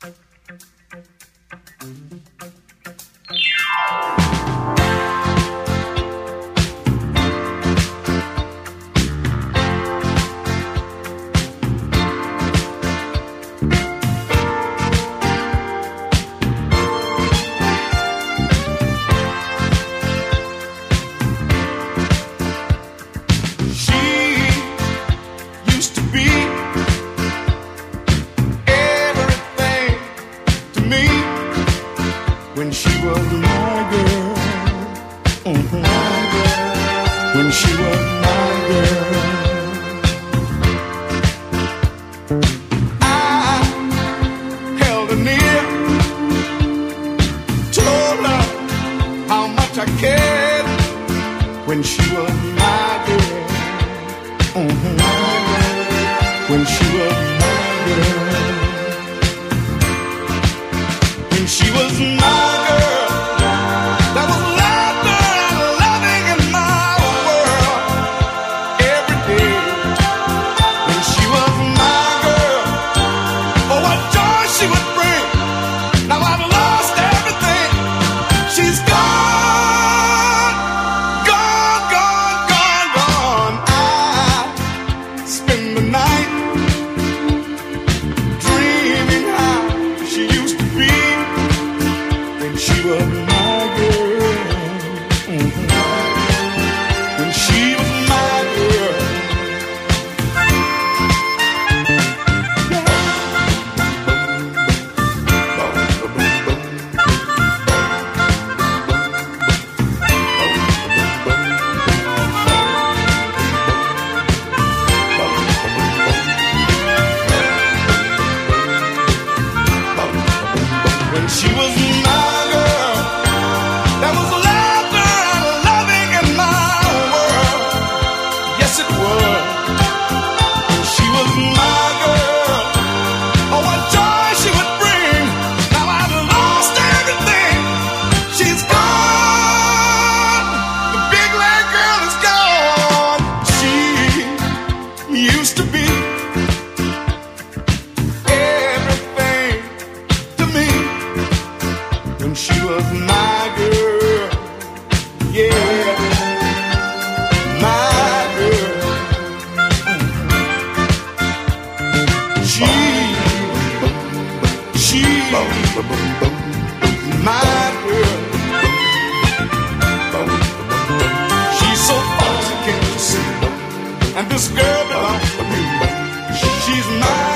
When she was my girl, when she was my girl, I held her near, told her how much I cared. When she was my girl, when she was my girl, when she was my she was my girl. There was laughter and loving in my world. Yes, it was. She was my girl. Oh, what joy she would bring. Now I've lost everything. She's gone. The big leg girl is gone. She used to be she was my girl, yeah, my girl. She, my girl. She's so foxy, can't you see? And this girl belongs to me. She's my